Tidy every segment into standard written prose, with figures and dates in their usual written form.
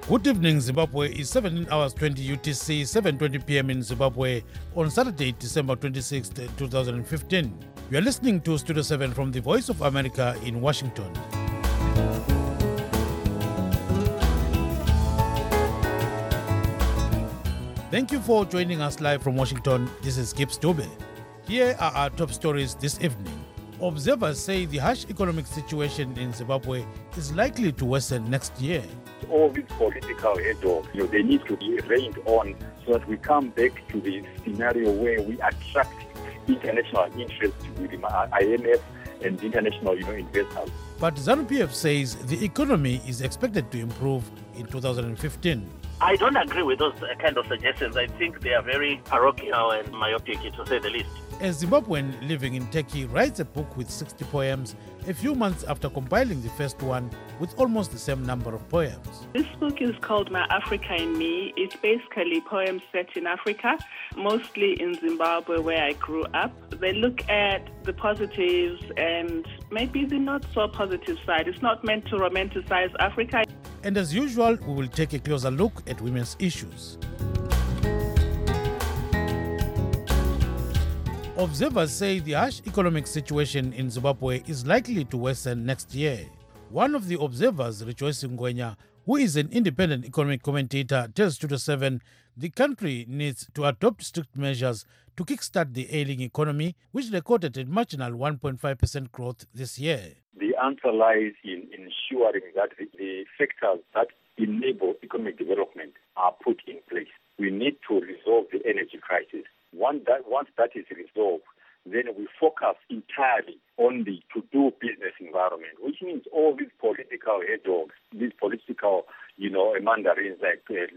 Good evening, Zimbabwe. It's 17 hours 20 UTC, 7:20 p.m. in Zimbabwe on Saturday, December 26, 2015. You are listening to Studio 7 from the Voice of America in Washington. Thank you for joining us live from Washington. This is Gibbs Dube. Here are our top stories this evening. Observers say the harsh economic situation in Zimbabwe is likely to worsen next year. All these political head-offs, they need to be reined on so that we come back to the scenario where we attract international interest with the IMF and international investors. But ZANU-PF says the economy is expected to improve in 2015. I don't agree with those kind of suggestions. I think they are very parochial and myopic, to say the least. A Zimbabwean living in Turkey writes a book with 60 poems a few months after compiling the first one with almost the same number of poems. This book is called My Africa in Me. It's basically poems set in Africa, mostly in Zimbabwe where I grew up. They look at the positives and maybe the not so positive side. It's not meant to romanticize Africa. And as usual, we will take a closer look at women's issues. Observers say the harsh economic situation in Zimbabwe is likely to worsen next year. One of the observers, Rejoice Ngwenya, who is an independent economic commentator, tells Studio 7 the country needs to adopt strict measures to kickstart the ailing economy, which recorded a marginal 1.5% growth this year. The answer lies in ensuring that the factors that enable economic development are put in place. We need to resolve the energy crisis. Once that is resolved, then we focus entirely on the to-do business environment, which means all these political head-dogs, these political, mandarins like the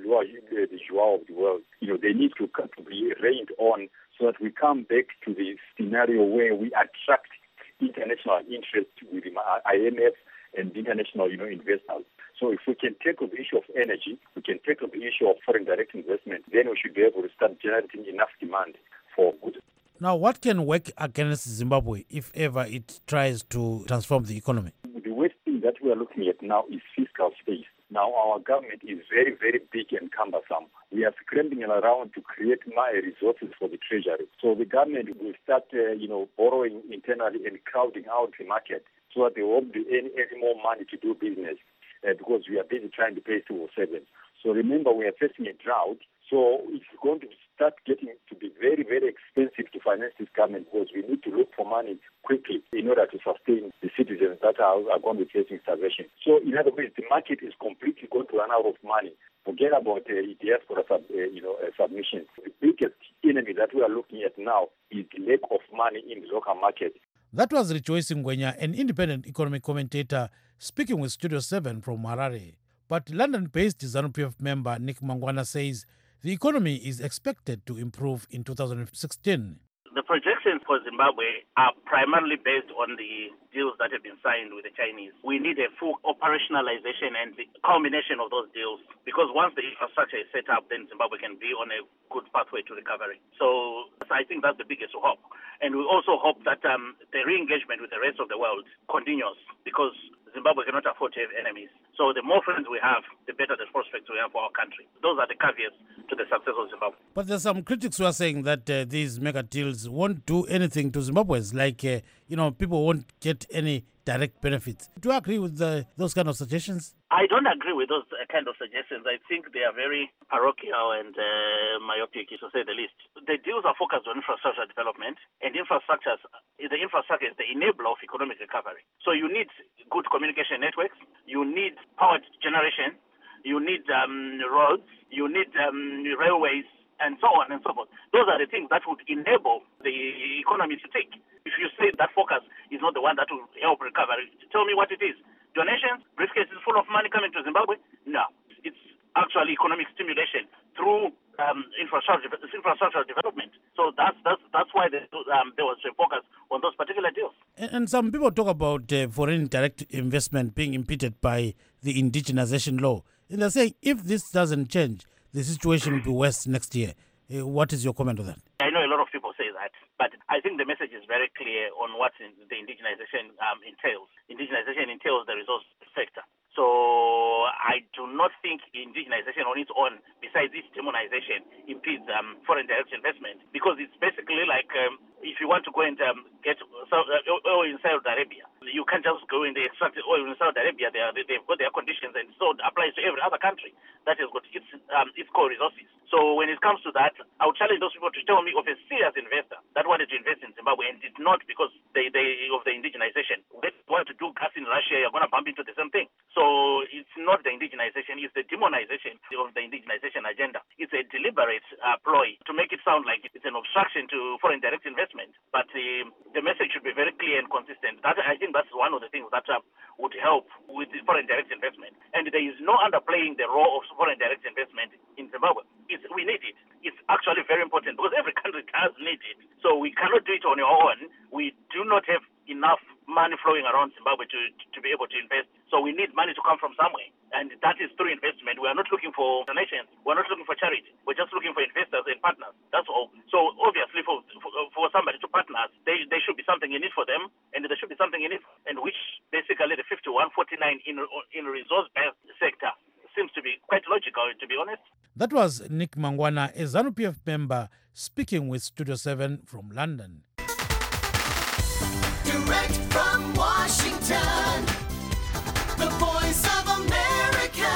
Joao of the world, they need to be reined on so that we come back to the scenario where we attract international interest with the IMF and international, investors. So if we can tackle the issue of energy, we can tackle the issue of foreign direct investment, then we should be able to start generating enough demand for goods. Now, what can work against Zimbabwe if ever it tries to transform the economy? The worst thing that we are looking at now is fiscal space. Now, our government is very, very big and cumbersome. We are scrambling around to create more resources for the treasury. So the government will start, borrowing internally and crowding out the market so that there won't be any more money to do business because we are busy trying to pay 207. So remember, we are facing a drought. So it's going to start getting to be very, very expensive to finance this government because we need to look for money quickly in order to sustain the citizens that are going to be facing starvation. So in other words, the market is completely going to run out of money. Forget about diaspora submissions. The biggest enemy that we are looking at now is the lack of money in the local market. That was Rejoice Ngwenya, an independent economic commentator, speaking with Studio 7 from Harare. But London-based ZANU-PF member Nick Mangwana says the economy is expected to improve in 2016. The projections for Zimbabwe are primarily based on the deals that have been signed with the Chinese. We need a full operationalization and the culmination of those deals because once the infrastructure is set up, then Zimbabwe can be on a good pathway to recovery. So I think that's the biggest hope. And we also hope that the re-engagement with the rest of the world continues because Zimbabwe cannot afford to have enemies. So the more friends we have, the better the prospects we have for our country. Those are the caveats to the success of Zimbabwe. But there's some critics who are saying that these mega deals won't do anything to Zimbabweans, like, people won't get any direct benefits. Do you agree with those kind of suggestions? I don't agree with those kind of suggestions. I think they are very parochial and myopic, to say the least. The deals are focused on infrastructure development, and the infrastructure is the enabler of economic recovery. So you need good communication networks, you need power generation, you need roads, you need railways, and so on and so forth. Those are the things that would enable the economy to take. If you say that focus is not the one that will help recovery, tell me what it is. Donations, briefcases full of money coming to Zimbabwe? No. It's actually economic stimulation through infrastructure development. So that's why there was a focus on those particular deals. And some people talk about foreign direct investment being impeded by the indigenization law. And they're saying if this doesn't change, the situation will be worse next year. What is your comment on that? I know a lot of people say that, but I think the message is very clear on what the indigenization entails. Indigenization entails the resource sector. So I do not think indigenization on its own, besides its demonization, impedes foreign direct investment, because it's basically like if you want to go and get oil in Saudi Arabia, you can't just go and extract oil in Saudi Arabia. They've got their conditions, and so it applies to every other country that has got its core resources. So when it comes to that, I would challenge those people to tell me of a serious investor that wanted to invest in Zimbabwe and did not because they of the indigenization. They want to do gas in Russia, you're going to bump into the same thing. So it's not the indigenization, it's the demonization of the indigenization agenda. It's a deliberate ploy to make it sound like it's an obstruction to foreign direct investment. But the message should be very clear and consistent. I think that's one of the things that would help with the foreign direct investment. And there is no underplaying the role of foreign direct investment in Zimbabwe. We need it. It's actually very important because every country does need it. So we cannot do it on our own. We do not have enough money flowing around Zimbabwe to be able to invest. So we need money to come from somewhere. And that is through investment. We are not looking for donations. We're not looking for charity. We're just looking for investors and partners. That's all. So obviously for somebody to partner, there should be something in it for them, and there should be something in it, and which basically the 5149 in resource-based sector seems to be quite logical, to be honest. That was Nick Mangwana, a ZANU-PF member, speaking with Studio 7 from London. Direct from Washington, the voice of America,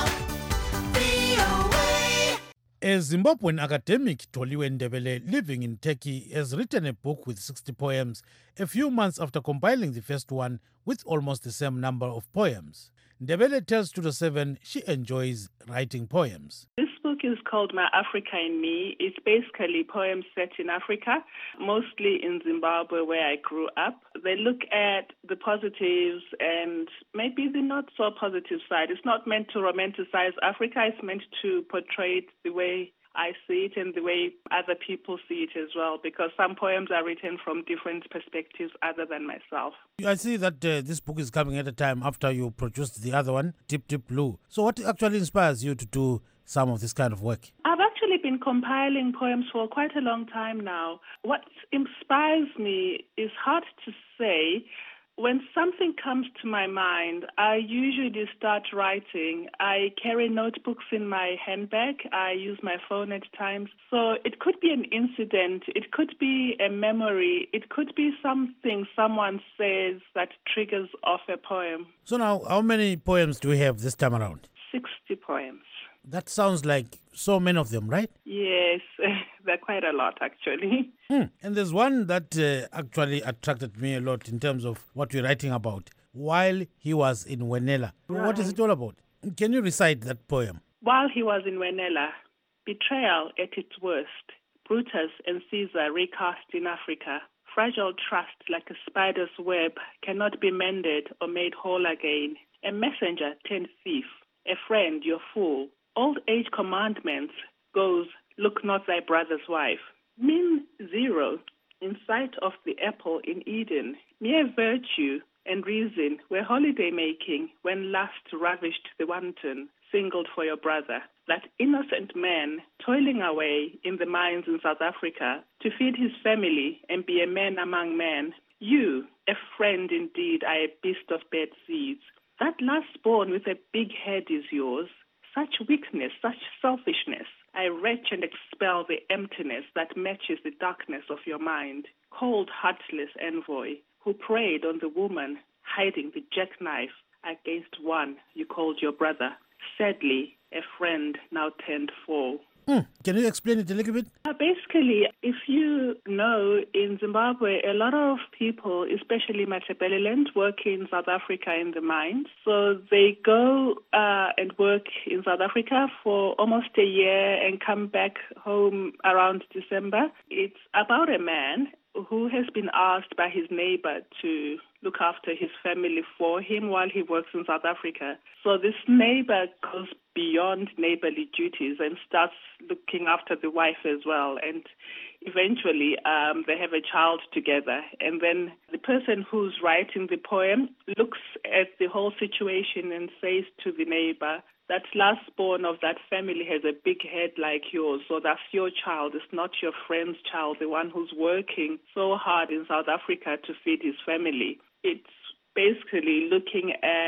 VOA. A Zimbabwean academic, Toliwe Ndebele, living in Turkey, has written a book with 60 poems a few months after compiling the first one with almost the same number of poems. Ndebele tells Studio 7 she enjoys writing poems. This book is called My Africa in Me. It's basically poems set in Africa, mostly in Zimbabwe where I grew up. They look at the positives and maybe the not so positive side. It's not meant to romanticize Africa. It's meant to portray it the way I see it and the way other people see it as well, because some poems are written from different perspectives other than myself. I see that this book is coming at a time after you produced the other one, Deep Deep Blue. So what actually inspires you to do some of this kind of work? I've actually been compiling poems for quite a long time now. What inspires me is hard to say. When something comes to my mind, I usually start writing. I carry notebooks in my handbag. I use my phone at times. So it could be an incident. It could be a memory. It could be something someone says that triggers off a poem. So now, how many poems do we have this time around? 60 poems. That sounds like so many of them, right? Yes, they're quite a lot, actually. And there's one that actually attracted me a lot in terms of what we're writing about. While he was in Wenela. Right. What is it all about? Can you recite that poem? While he was in Wenela, betrayal at its worst, Brutus and Caesar recast in Africa. Fragile trust like a spider's web cannot be mended or made whole again. A messenger turned thief, a friend your fool. Old age commandments goes, look not thy brother's wife. Mean zero, in sight of the apple in Eden. Mere virtue and reason were holiday making when lust ravished the wanton, singled for your brother. That innocent man toiling away in the mines in South Africa to feed his family and be a man among men. You, a friend indeed, are a beast of bad seeds. That last born with a big head is yours. Such weakness, such selfishness, I retch and expel the emptiness that matches the darkness of your mind. Cold, heartless envoy, who preyed on the woman hiding the jackknife against one you called your brother. Sadly, a friend now turned foe. Can you explain it a little bit? Basically, if you know, in Zimbabwe, a lot of people, especially Matabeleland, work in South Africa in the mines. So they go and work in South Africa for almost a year and come back home around December. It's about a man who has been asked by his neighbor to look after his family for him while he works in South Africa. So this neighbor goes beyond neighborly duties and starts looking after the wife as well. And eventually they have a child together. And then the person who's writing the poem looks at the whole situation and says to the neighbor, that last born of that family has a big head like yours, so that's your child. It's not your friend's child, the one who's working so hard in South Africa to feed his family. It's basically looking at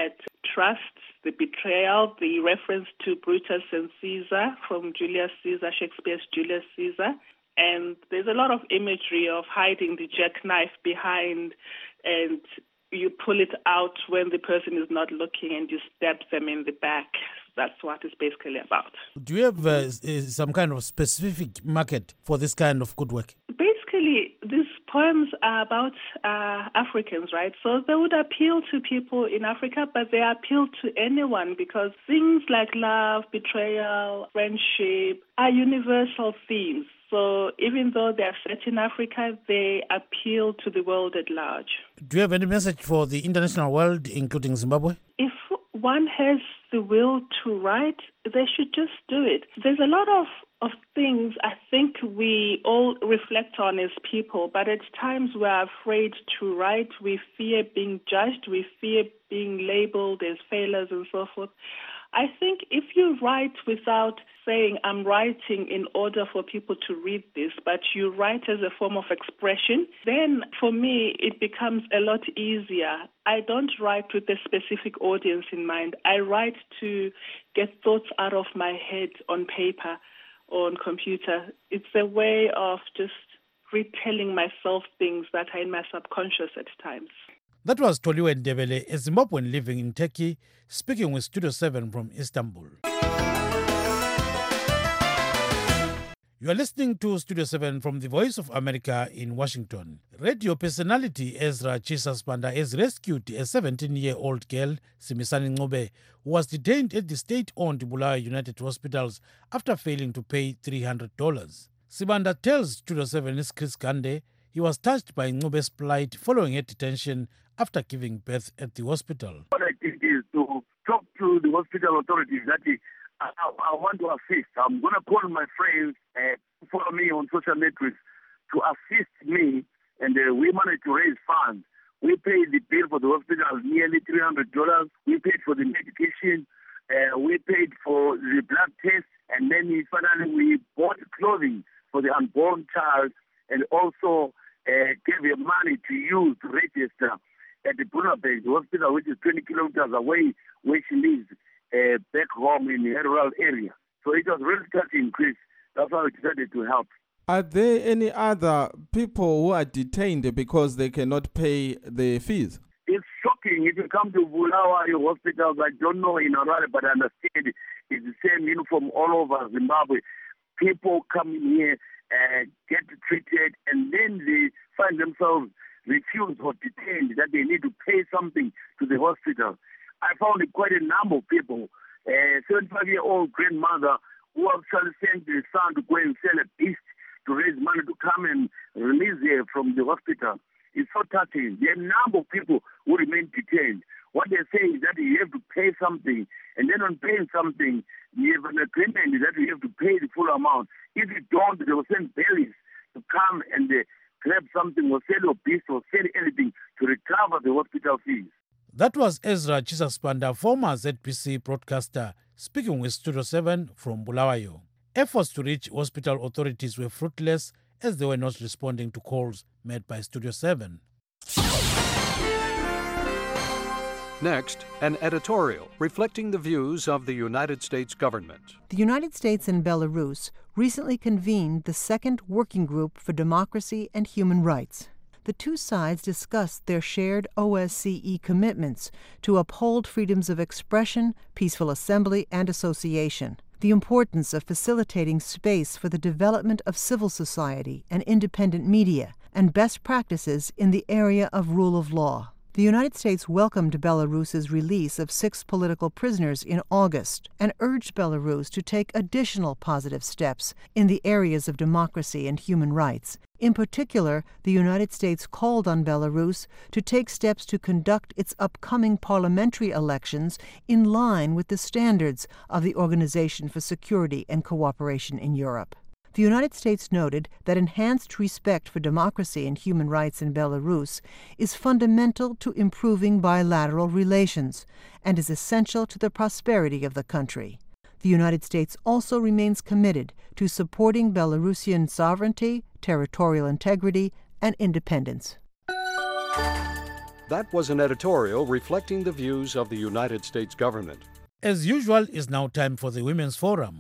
mistrust, the betrayal, the reference to Brutus and Caesar from Julius Caesar, Shakespeare's Julius Caesar. And there's a lot of imagery of hiding the jackknife behind, and you pull it out when the person is not looking and you stab them in the back. That's what it's basically about. Do you have some kind of specific market for this kind of good work? Basically, these poems are about Africans, right? So they would appeal to people in Africa, but they appeal to anyone because things like love, betrayal, friendship are universal themes. So even though they are set in Africa, they appeal to the world at large. Do you have any message for the international world, including Zimbabwe? If one has the will to write, they should just do it. There's a lot of things I think we all reflect on as people, but at times we're afraid to write. We fear being judged. We fear being labeled as failures and so forth. I think if you write without saying, I'm writing in order for people to read this, but you write as a form of expression, then for me it becomes a lot easier. I don't write with a specific audience in mind. I write to get thoughts out of my head on paper or on computer. It's a way of just retelling myself things that are in my subconscious at times. That was Toliwe Ndebele, a Zimbabwean living in Turkey, speaking with Studio 7 from Istanbul. You are listening to Studio 7 from the Voice of America in Washington. Radio personality Ezra Chisaspanda has rescued a 17-year-old girl, Simisani Ngobe, who was detained at the state-owned Bulawayo United Hospitals after failing to pay $300. Sibanda tells Studio 7's Chris Gande he was touched by Ngobe's plight following her detention after giving birth at the hospital. What I did is to talk to the hospital authorities that I want to assist. I'm going to call my friends who follow me on social networks to assist me, and we managed to raise funds. We paid the bill for the hospital, nearly $300. We paid for the medication. We paid for the blood test, and then finally we bought clothing for the unborn child, and also gave her money to use to register at the Bunabase hospital, which is 20 kilometers away where she lives, back home in the rural area. So it was really touching, Chris. That's why we decided to help. Are there any other people who are detained because they cannot pay the fees? It's shocking. If you come to Bulawayo hospitals, I don't know in Harare, but I understand it's the same uniform all over Zimbabwe. People come in here, get treated, and then they find themselves refused or detained, that they need to pay something to the hospital. I found quite a number of people, 75-year-old grandmother who actually sent their son to go and sell a beast to raise money to come and release her from the hospital. It's so touching. There are a number of people who remain detained. What they say is that you have to pay something, and then on paying something, you have an agreement that you have to pay the full amount. If you don't, they will send bailiffs to come and grab something or sell your beast or sell anything to recover the hospital fees. That was Ezra Chisaspanda, former ZBC broadcaster, speaking with Studio 7 from Bulawayo. Efforts to reach hospital authorities were fruitless as they were not responding to calls made by Studio 7. Next, an editorial reflecting the views of the United States government. The United States and Belarus recently convened the Second Working Group for Democracy and Human Rights. The two sides discussed their shared OSCE commitments to uphold freedoms of expression, peaceful assembly, and association, the importance of facilitating space for the development of civil society and independent media, and best practices in the area of rule of law. The United States welcomed Belarus's release of 6 political prisoners in August and urged Belarus to take additional positive steps in the areas of democracy and human rights. In particular, the United States called on Belarus to take steps to conduct its upcoming parliamentary elections in line with the standards of the Organization for Security and Cooperation in Europe. The United States noted that enhanced respect for democracy and human rights in Belarus is fundamental to improving bilateral relations and is essential to the prosperity of the country. The United States also remains committed to supporting Belarusian sovereignty, territorial integrity, and independence. That was an editorial reflecting the views of the United States government. As usual, it's now time for the Women's Forum.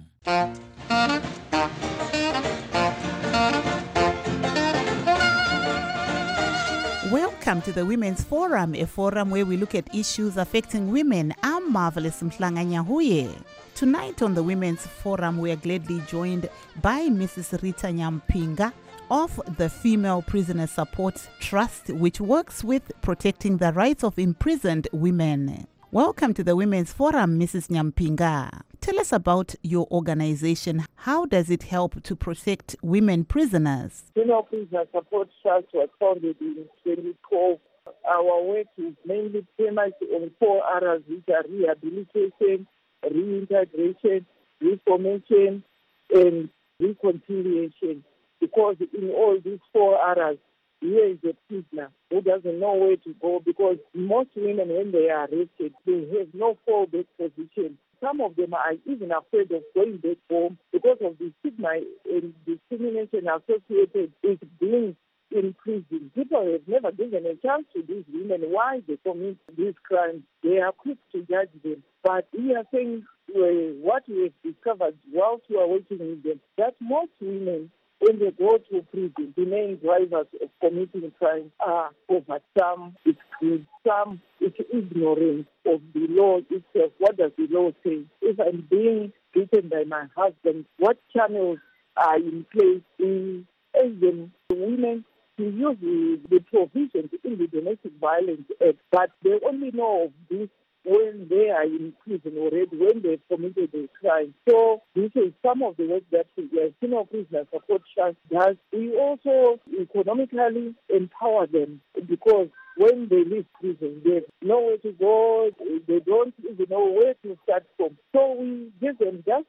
Welcome to the Women's Forum, a forum where we look at issues affecting women. I'm Marvelous Mhlanganyahuye. Tonight on the Women's Forum, we are gladly joined by Mrs. Rita Nyampinga of the Female Prisoner Support Trust, which works with protecting the rights of imprisoned women. Welcome to the Women's Forum, Mrs. Nyampinga. Tell us about your organization. How does it help to protect women prisoners? Female Prisoner Support Trust was founded in 2012. Our work is mainly premised on 4 areas, which are rehabilitation, reintegration, reformation, and reconciliation. Because in all these 4 areas, here is a prisoner who doesn't know where to go, because most women, when they are arrested, they have no fallback position. Some of them are even afraid of going back home because of the stigma and discrimination associated with being in prison. People have never given a chance to these women why they commit these crimes. They are quick to judge them. But we are saying what we have discovered whilst we are working with them, that most women, when they go to prison, the main drivers of committing crime are poverty. Some it's greed, some it's ignorance of the law itself. What does the law say? If I'm being beaten by my husband, what channels are in place to aid them, the women, to use the provisions in the Domestic Violence Act? But they only know of this when they are in prison already, when they've committed a crime. So this is some of the work that the Female Prisoner Support Trust does. We also economically empower them, because when they leave prison, they have nowhere to go, they don't even know where to start from. So we give them just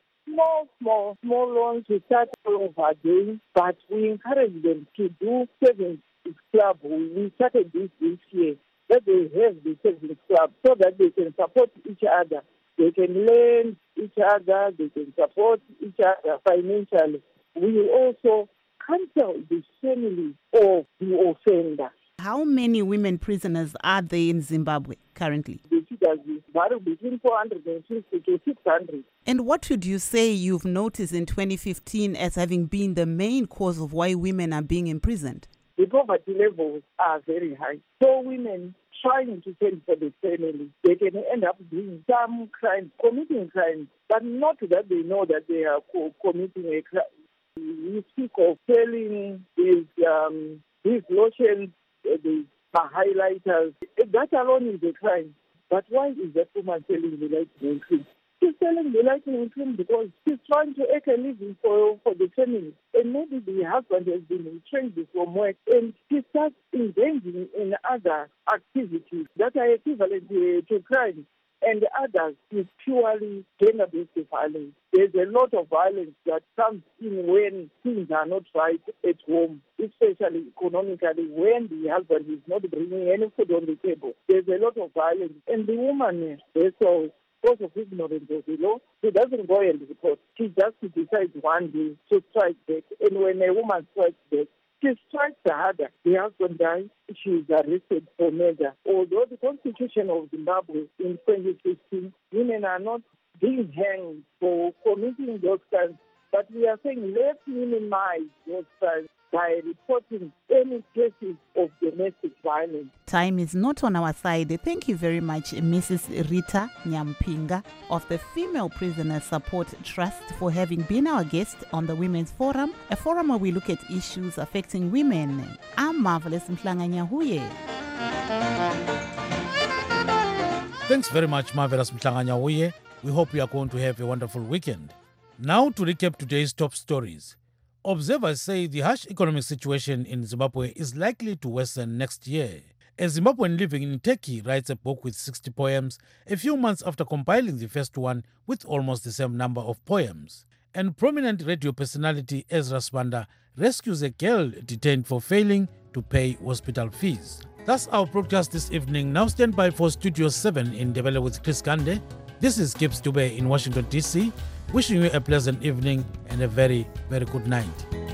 small loans to start all over again, but we encourage them to do savings club. We started this year, that they have the savings club so that they can support each other. They can lend each other, they can support each other financially. We also counsel the family of the offender. How many women prisoners are there in Zimbabwe currently? The figures vary between 450 to 600. And what would you say you've noticed in 2015 as having been the main cause of why women are being imprisoned? The poverty levels are very high. So women trying to fend for the family, they can end up doing some crimes, committing crimes, but not that they know that they are committing a crime. We speak of selling these lotions, the highlighters. That alone is a crime. But why is that woman selling the lightning cream? She's selling the lightning cream because she's trying to make a living for the family. And maybe the husband has been retrenched from work, and she starts engaging in other activities that are equivalent to crime. And others is purely gender-based violence. There's a lot of violence that comes in when things are not right at home, especially economically, when the husband is not bringing any food on the table. There's a lot of violence. And the woman, so because of ignorance of the law, she doesn't go and report. She just decides one day to strike back. And when a woman strikes back, she strikes harder. The husband dies, she is arrested for murder. Although the Constitution of Zimbabwe in 2015, women are not being hanged for committing those crimes, but we are saying let's minimize those crimes by reporting any cases of domestic violence. Time is not on our side. Thank you very much, Mrs. Rita Nyampinga of the Female Prisoner Support Trust, for having been our guest on the Women's Forum, a forum where we look at issues affecting women. I'm Marvelous Mhlanganyahuye. Thanks very much, Marvelous Mhlanganyahuye. We hope you are going to have a wonderful weekend. Now to recap today's top stories. Observers say the harsh economic situation in Zimbabwe is likely to worsen next year. A Zimbabwean living in Turkey writes a book with 60 poems a few months after compiling the first one with almost the same number of poems. And prominent radio personality Ezra Spanda rescues a girl detained for failing to pay hospital fees. That's our broadcast this evening. Now stand by for Studio 7 in Ndebele with Chris Kande. This is Gibbs Dube in Washington, D.C., wishing you a pleasant evening and a very, very good night.